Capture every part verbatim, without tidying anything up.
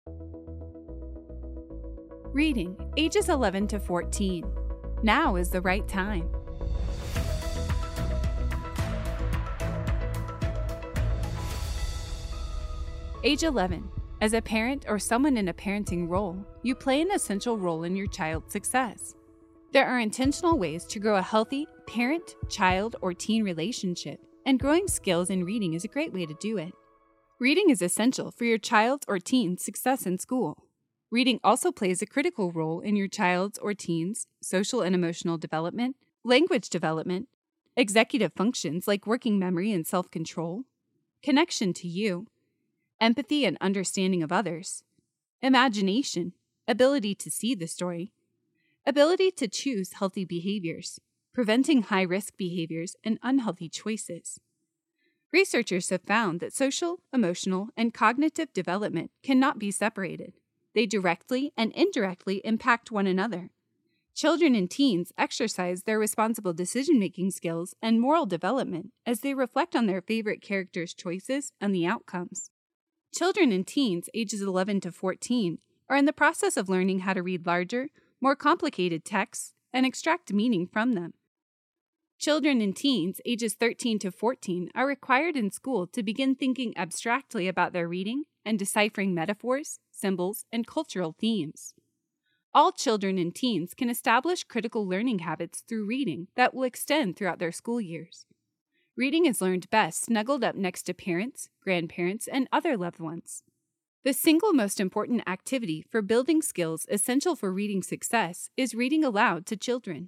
Reading, ages eleven to fourteen. Now is the right time. Age eleven. As a parent or someone in a parenting role, you play an essential role in your child's success. There are intentional ways to grow a healthy parent, child, or teen relationship, and growing skills in reading is a great way to do it. Reading is essential for your child's or teen's success in school. Reading also plays a critical role in your child's or teen's social and emotional development, language development, executive functions like working memory and self-control, connection to you, empathy and understanding of others, imagination, ability to see the story, ability to choose healthy behaviors, preventing high-risk behaviors and unhealthy choices. Researchers have found that social, emotional, and cognitive development cannot be separated. They directly and indirectly impact one another. Children and teens exercise their responsible decision-making skills and moral development as they reflect on their favorite characters' choices and the outcomes. Children and teens ages eleven to fourteen are in the process of learning how to read larger, more complicated texts and extract meaning from them. Children and teens ages thirteen to fourteen are required in school to begin thinking abstractly about their reading and deciphering metaphors, symbols, and cultural themes. All children and teens can establish critical learning habits through reading that will extend throughout their school years. Reading is learned best snuggled up next to parents, grandparents, and other loved ones. The single most important activity for building skills essential for reading success is reading aloud to children.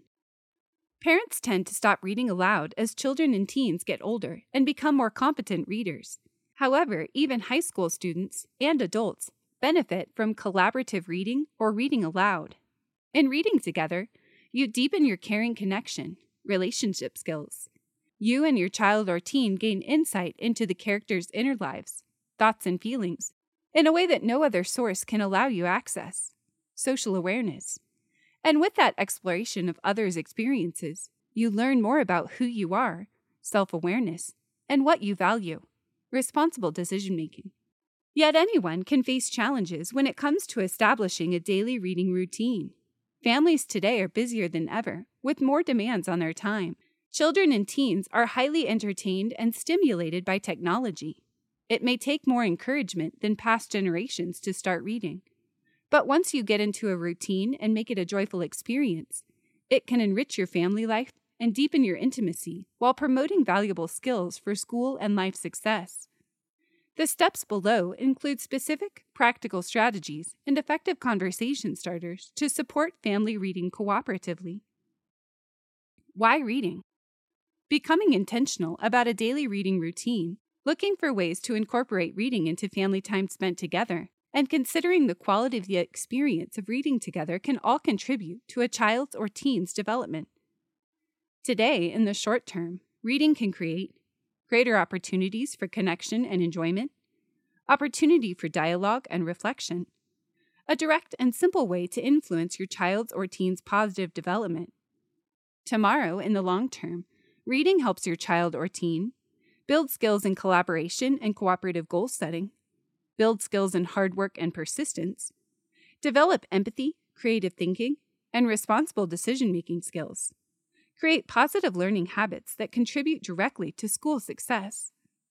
Parents tend to stop reading aloud as children and teens get older and become more competent readers. However, even high school students and adults benefit from collaborative reading or reading aloud. In reading together, you deepen your caring connection, relationship skills. You and your child or teen gain insight into the characters' inner lives, thoughts, and feelings in a way that no other source can allow you access. Social awareness. And with that exploration of others' experiences, you learn more about who you are, self-awareness, and what you value. Responsible decision-making. Yet anyone can face challenges when it comes to establishing a daily reading routine. Families today are busier than ever, with more demands on their time. Children and teens are highly entertained and stimulated by technology. It may take more encouragement than past generations to start reading. But once you get into a routine and make it a joyful experience, it can enrich your family life and deepen your intimacy while promoting valuable skills for school and life success. The steps below include specific, practical strategies and effective conversation starters to support family reading cooperatively. Why reading? Becoming intentional about a daily reading routine, looking for ways to incorporate reading into family time spent together, and considering the quality of the experience of reading together can all contribute to a child's or teen's development. Today, in the short term, reading can create greater opportunities for connection and enjoyment, opportunity for dialogue and reflection, a direct and simple way to influence your child's or teen's positive development. Tomorrow, in the long term, reading helps your child or teen build skills in collaboration and cooperative goal setting, build skills in hard work and persistence, develop empathy, creative thinking, and responsible decision-making skills. Create positive learning habits that contribute directly to school success.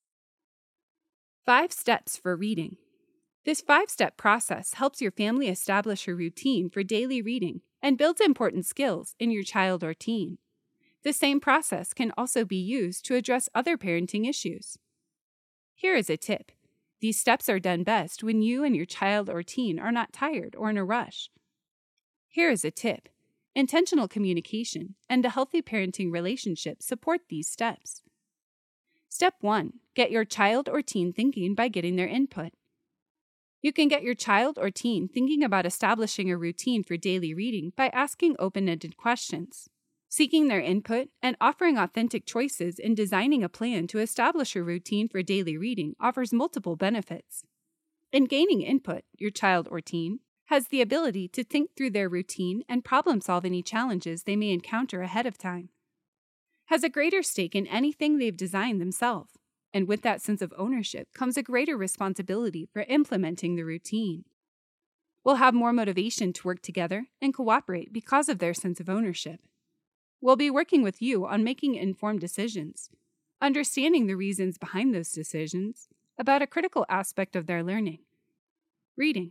Five steps for reading. This five-step process helps your family establish a routine for daily reading and builds important skills in your child or teen. The same process can also be used to address other parenting issues. Here is a tip. These steps are done best when you and your child or teen are not tired or in a rush. Here is a tip. Intentional communication and a healthy parenting relationship support these steps. Step one. Get your child or teen thinking by getting their input. You can get your child or teen thinking about establishing a routine for daily reading by asking open-ended questions. Seeking their input and offering authentic choices in designing a plan to establish a routine for daily reading offers multiple benefits. In gaining input, your child or teen has the ability to think through their routine and problem-solve any challenges they may encounter ahead of time. Has a greater stake in anything they've designed themselves, and with that sense of ownership comes a greater responsibility for implementing the routine. will have more motivation to work together and cooperate because of their sense of ownership. We'll be working with you on making informed decisions, understanding the reasons behind those decisions about a critical aspect of their learning. Reading.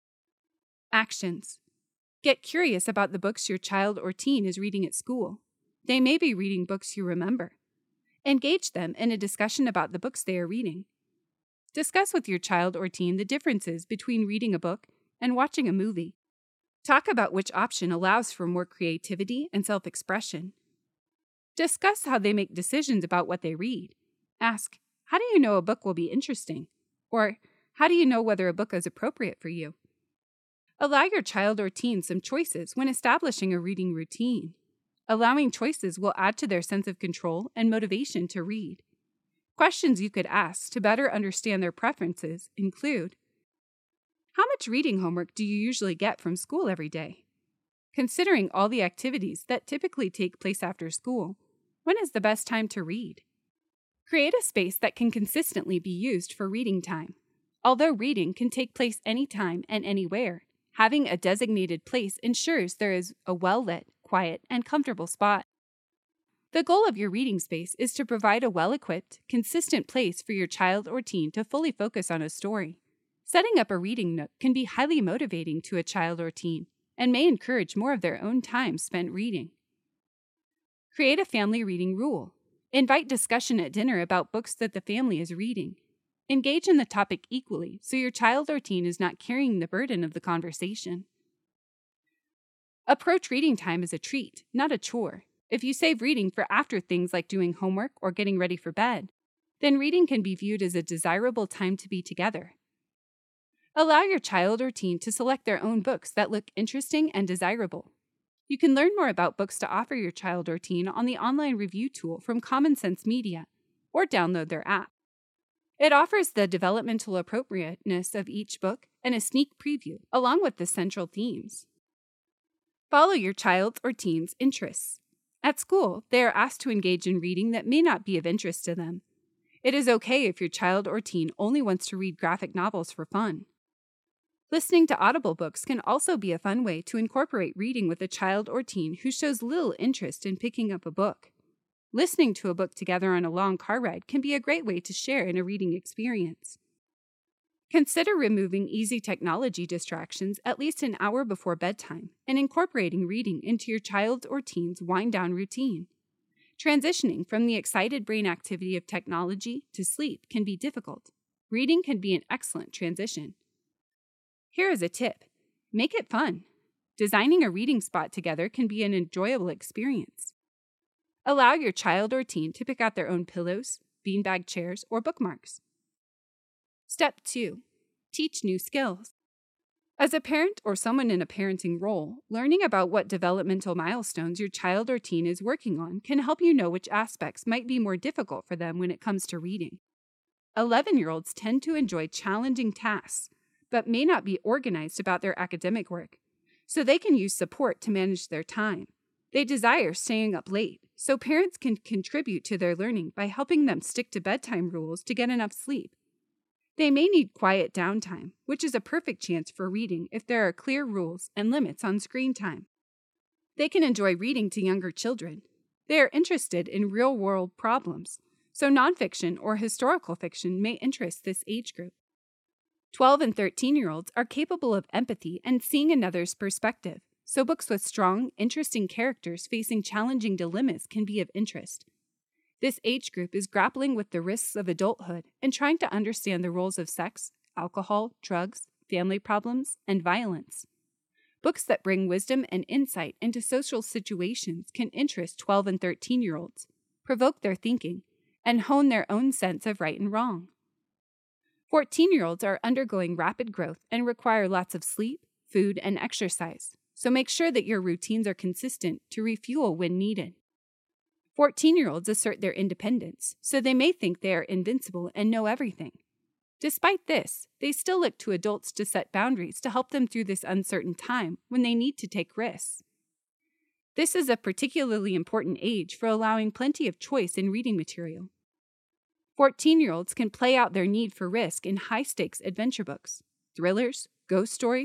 Actions. Get curious about the books your child or teen is reading at school. They may be reading books you remember. Engage them in a discussion about the books they are reading. Discuss with your child or teen the differences between reading a book and watching a movie. Talk about which option allows for more creativity and self-expression. Discuss how they make decisions about what they read. Ask, how do you know a book will be interesting? Or, how do you know whether a book is appropriate for you? Allow your child or teen some choices when establishing a reading routine. Allowing choices will add to their sense of control and motivation to read. Questions you could ask to better understand their preferences include, how much reading homework do you usually get from school every day? Considering all the activities that typically take place after school, when is the best time to read? Create a space that can consistently be used for reading time. Although reading can take place anytime and anywhere, having a designated place ensures there is a well-lit, quiet, and comfortable spot. The goal of your reading space is to provide a well-equipped, consistent place for your child or teen to fully focus on a story. Setting up a reading nook can be highly motivating to a child or teen and may encourage more of their own time spent reading. Create a family reading rule. Invite discussion at dinner about books that the family is reading. Engage in the topic equally so your child or teen is not carrying the burden of the conversation. Approach reading time as a treat, not a chore. If you save reading for after things like doing homework or getting ready for bed, then reading can be viewed as a desirable time to be together. Allow your child or teen to select their own books that look interesting and desirable. You can learn more about books to offer your child or teen on the online review tool from Common Sense Media, or download their app. It offers the developmental appropriateness of each book and a sneak preview, along with the central themes. Follow your child's or teen's interests. At school, they are asked to engage in reading that may not be of interest to them. It is okay if your child or teen only wants to read graphic novels for fun. Listening to Audible books can also be a fun way to incorporate reading with a child or teen who shows little interest in picking up a book. Listening to a book together on a long car ride can be a great way to share in a reading experience. Consider removing easy technology distractions at least an hour before bedtime and incorporating reading into your child or teen's wind-down routine. Transitioning from the excited brain activity of technology to sleep can be difficult. Reading can be an excellent transition. Here is a tip. Make it fun. Designing a reading spot together can be an enjoyable experience. Allow your child or teen to pick out their own pillows, beanbag chairs, or bookmarks. Step two. Teach new skills. As a parent or someone in a parenting role, learning about what developmental milestones your child or teen is working on can help you know which aspects might be more difficult for them when it comes to reading. eleven-year-olds tend to enjoy challenging tasks, but may not be organized about their academic work, so they can use support to manage their time. They desire staying up late, so parents can contribute to their learning by helping them stick to bedtime rules to get enough sleep. They may need quiet downtime, which is a perfect chance for reading if there are clear rules and limits on screen time. They can enjoy reading to younger children. They are interested in real-world problems, so nonfiction or historical fiction may interest this age group. twelve and thirteen-year-olds are capable of empathy and seeing another's perspective, so books with strong, interesting characters facing challenging dilemmas can be of interest. This age group is grappling with the risks of adulthood and trying to understand the roles of sex, alcohol, drugs, family problems, and violence. Books that bring wisdom and insight into social situations can interest twelve and thirteen-year-olds, provoke their thinking, and hone their own sense of right and wrong. fourteen-year-olds are undergoing rapid growth and require lots of sleep, food, and exercise, so make sure that your routines are consistent to refuel when needed. fourteen-year-olds assert their independence, so they may think they are invincible and know everything. Despite this, they still look to adults to set boundaries to help them through this uncertain time when they need to take risks. This is a particularly important age for allowing plenty of choice in reading material. fourteen-year-olds can play out their need for risk in high-stakes adventure books, thrillers, ghost stories,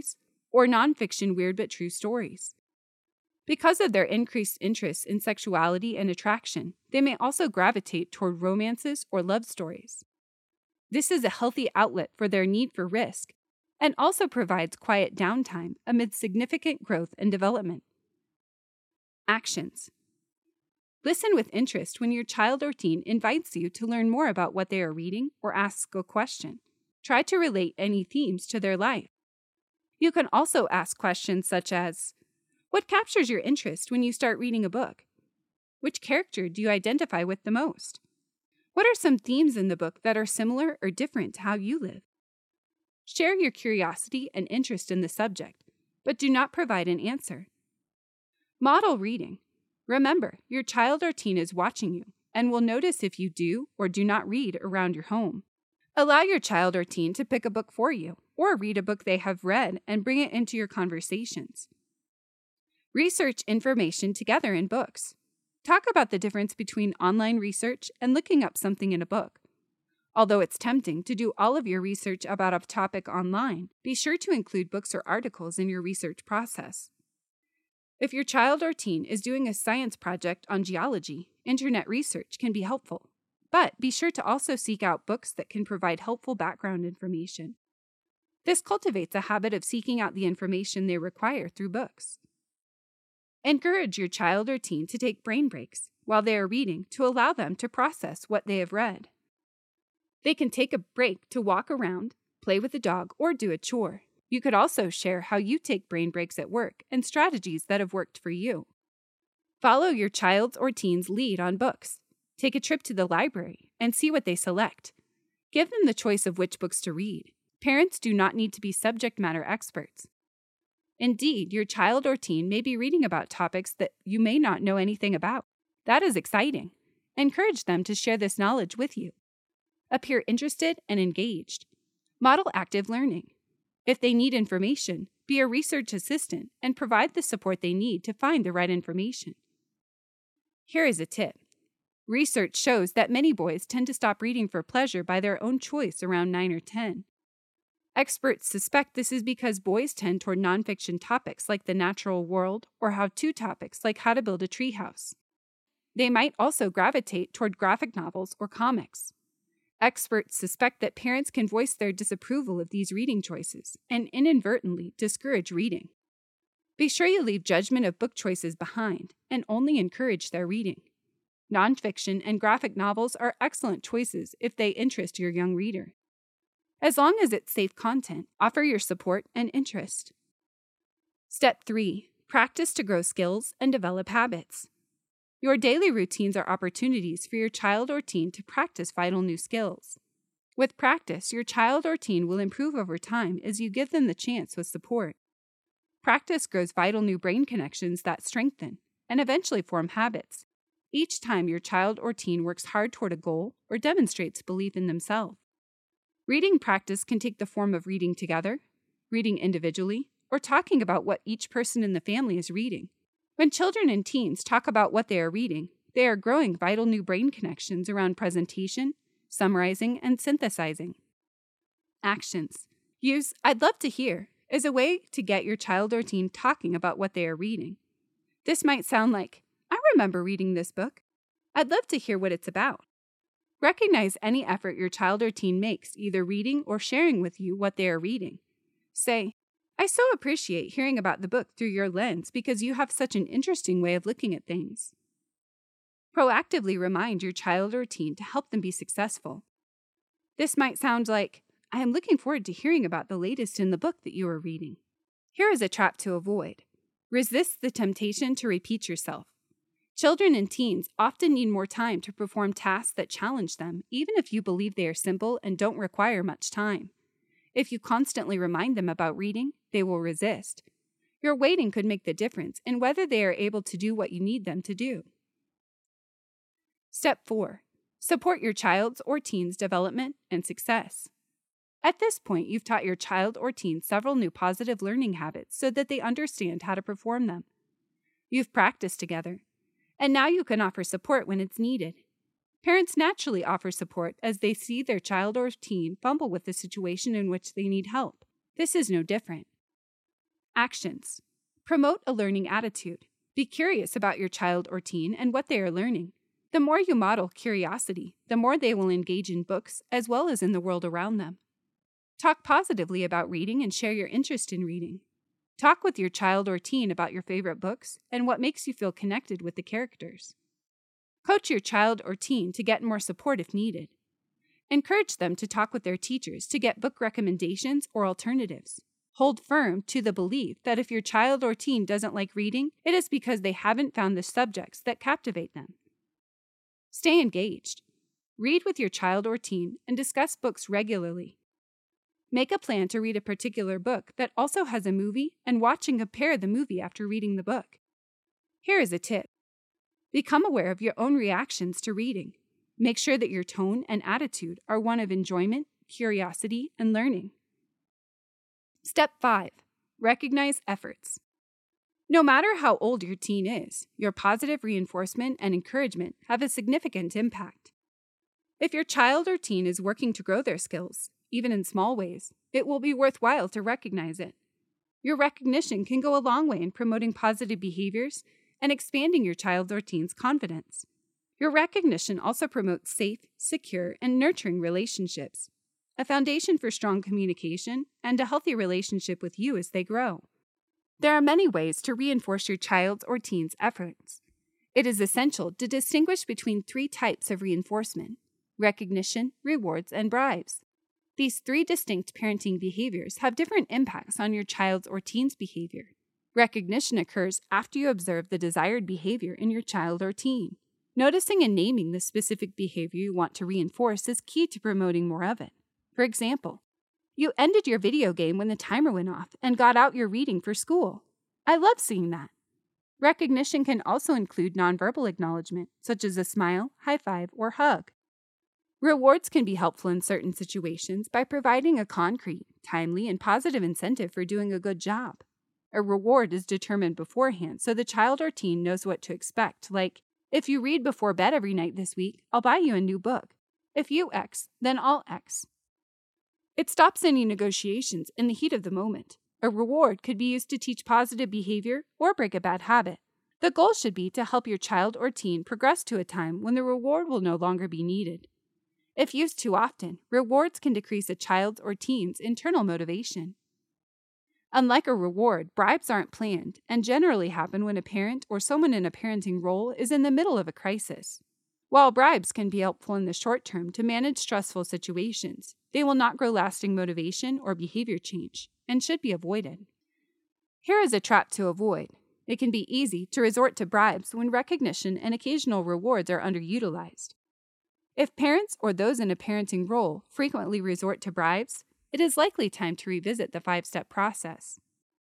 or nonfiction weird but true stories. Because of their increased interest in sexuality and attraction, they may also gravitate toward romances or love stories. This is a healthy outlet for their need for risk and also provides quiet downtime amid significant growth and development. Actions. Listen with interest when your child or teen invites you to learn more about what they are reading or asks a question. Try to relate any themes to their life. You can also ask questions such as, what captures your interest when you start reading a book? Which character do you identify with the most? What are some themes in the book that are similar or different to how you live? Share your curiosity and interest in the subject, but do not provide an answer. Model reading. Remember, your child or teen is watching you and will notice if you do or do not read around your home. Allow your child or teen to pick a book for you or read a book they have read and bring it into your conversations. Research information together in books. Talk about the difference between online research and looking up something in a book. Although it's tempting to do all of your research about a topic online, be sure to include books or articles in your research process. If your child or teen is doing a science project on geology, internet research can be helpful. But be sure to also seek out books that can provide helpful background information. This cultivates a habit of seeking out the information they require through books. Encourage your child or teen to take brain breaks while they are reading to allow them to process what they have read. They can take a break to walk around, play with a dog, or do a chore. You could also share how you take brain breaks at work and strategies that have worked for you. Follow your child's or teen's lead on books. Take a trip to the library and see what they select. Give them the choice of which books to read. Parents do not need to be subject matter experts. Indeed, your child or teen may be reading about topics that you may not know anything about. That is exciting. Encourage them to share this knowledge with you. Appear interested and engaged. Model active learning. If they need information, be a research assistant and provide the support they need to find the right information. Here is a tip. Research shows that many boys tend to stop reading for pleasure by their own choice around nine or ten. Experts suspect this is because boys tend toward nonfiction topics like the natural world or how-to topics like how to build a treehouse. They might also gravitate toward graphic novels or comics. Experts suspect that parents can voice their disapproval of these reading choices and inadvertently discourage reading. Be sure you leave judgment of book choices behind and only encourage their reading. Nonfiction and graphic novels are excellent choices if they interest your young reader. As long as it's safe content, offer your support and interest. Step three. Practice to grow skills and develop habits. Your daily routines are opportunities for your child or teen to practice vital new skills. With practice, your child or teen will improve over time as you give them the chance with support. Practice grows vital new brain connections that strengthen and eventually form habits. Each time your child or teen works hard toward a goal or demonstrates belief in themselves. Reading practice can take the form of reading together, reading individually, or talking about what each person in the family is reading. When children and teens talk about what they are reading, they are growing vital new brain connections around presentation, summarizing, and synthesizing. Actions. Use "I'd love to hear" as a way to get your child or teen talking about what they are reading. This might sound like, "I remember reading this book. I'd love to hear what it's about." Recognize any effort your child or teen makes, either reading or sharing with you what they are reading. Say, "I so appreciate hearing about the book through your lens because you have such an interesting way of looking at things." Proactively remind your child or teen to help them be successful. This might sound like, "I am looking forward to hearing about the latest in the book that you are reading." Here is a trap to avoid. Resist the temptation to repeat yourself. Children and teens often need more time to perform tasks that challenge them, even if you believe they are simple and don't require much time. If you constantly remind them about reading, they will resist. Your waiting could make the difference in whether they are able to do what you need them to do. Step four. Support your child's or teen's development and success. At this point, you've taught your child or teen several new positive learning habits so that they understand how to perform them. You've practiced together, and now you can offer support when it's needed. Parents naturally offer support as they see their child or teen fumble with the situation in which they need help. This is no different. Actions. Promote a learning attitude. Be curious about your child or teen and what they are learning. The more you model curiosity, the more they will engage in books as well as in the world around them. Talk positively about reading and share your interest in reading. Talk with your child or teen about your favorite books and what makes you feel connected with the characters. Coach your child or teen to get more support if needed. Encourage them to talk with their teachers to get book recommendations or alternatives. Hold firm to the belief that if your child or teen doesn't like reading, it is because they haven't found the subjects that captivate them. Stay engaged. Read with your child or teen and discuss books regularly. Make a plan to read a particular book that also has a movie and watch and compare the movie after reading the book. Here is a tip. Become aware of your own reactions to reading. Make sure that your tone and attitude are one of enjoyment, curiosity, and learning. Step five. Recognize efforts. No matter how old your teen is, your positive reinforcement and encouragement have a significant impact. If your child or teen is working to grow their skills, even in small ways, it will be worthwhile to recognize it. Your recognition can go a long way in promoting positive behaviors and expanding your child or teen's confidence. Your recognition also promotes safe, secure, and nurturing relationships, a foundation for strong communication and a healthy relationship with you as they grow. There are many ways to reinforce your child's or teen's efforts. It is essential to distinguish between three types of reinforcement: recognition, rewards, and bribes. These three distinct parenting behaviors have different impacts on your child's or teen's behavior. Recognition occurs after you observe the desired behavior in your child or teen. Noticing and naming the specific behavior you want to reinforce is key to promoting more of it. For example, you ended your video game when the timer went off and got out your reading for school. I love seeing that. Recognition can also include nonverbal acknowledgement, such as a smile, high five, or hug. Rewards can be helpful in certain situations by providing a concrete, timely, and positive incentive for doing a good job. A reward is determined beforehand so the child or teen knows what to expect, like, if you read before bed every night this week, I'll buy you a new book. If you X, then I'll X. It stops any negotiations in the heat of the moment. A reward could be used to teach positive behavior or break a bad habit. The goal should be to help your child or teen progress to a time when the reward will no longer be needed. If used too often, rewards can decrease a child's or teen's internal motivation. Unlike a reward, bribes aren't planned and generally happen when a parent or someone in a parenting role is in the middle of a crisis. While bribes can be helpful in the short term to manage stressful situations, they will not grow lasting motivation or behavior change and should be avoided. Here is a trap to avoid. It can be easy to resort to bribes when recognition and occasional rewards are underutilized. If parents or those in a parenting role frequently resort to bribes, it is likely time to revisit the five-step process.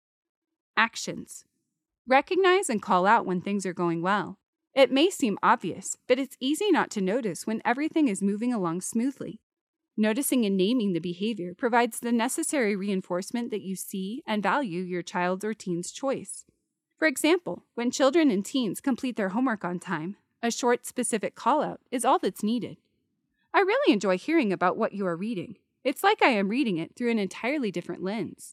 Actions. Recognize and call out when things are going well. It may seem obvious, but it's easy not to notice when everything is moving along smoothly. Noticing and naming the behavior provides the necessary reinforcement that you see and value your child's or teen's choice. For example, when children and teens complete their homework on time, a short, specific call-out is all that's needed. I really enjoy hearing about what you are reading. It's like I am reading it through an entirely different lens.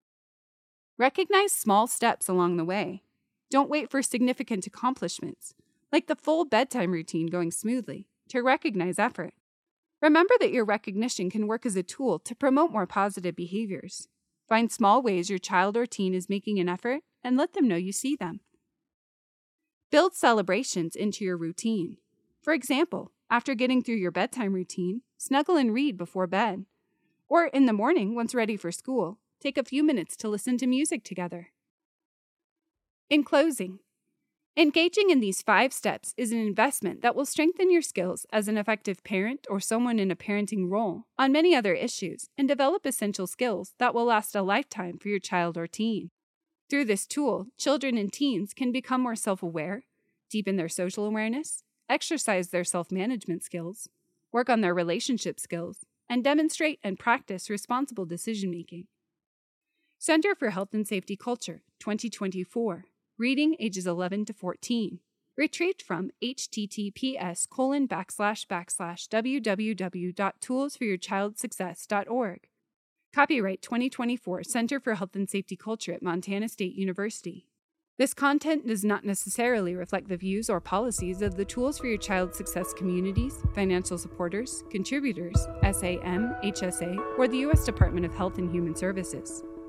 Recognize small steps along the way. Don't wait for significant accomplishments, like the full bedtime routine going smoothly, to recognize effort. Remember that your recognition can work as a tool to promote more positive behaviors. Find small ways your child or teen is making an effort and let them know you see them. Build celebrations into your routine. For example, after getting through your bedtime routine, snuggle and read before bed. Or in the morning, once ready for school, take a few minutes to listen to music together. In closing, engaging in these five steps is an investment that will strengthen your skills as an effective parent or someone in a parenting role on many other issues and develop essential skills that will last a lifetime for your child or teen. Through this tool, children and teens can become more self-aware, deepen their social awareness, exercise their self-management skills, work on their relationship skills, and demonstrate and practice responsible decision-making. Center for Health and Safety Culture, twenty twenty-four. Reading ages eleven to fourteen. Retrieved from https colon backslash backslash www.toolsforyourchildsuccess.org. Copyright twenty twenty-four Center for Health and Safety Culture at Montana State University. This content does not necessarily reflect the views or policies of the Tools for Your Child Success communities, financial supporters, contributors, S A M, H S A, or the U S Department of Health and Human Services.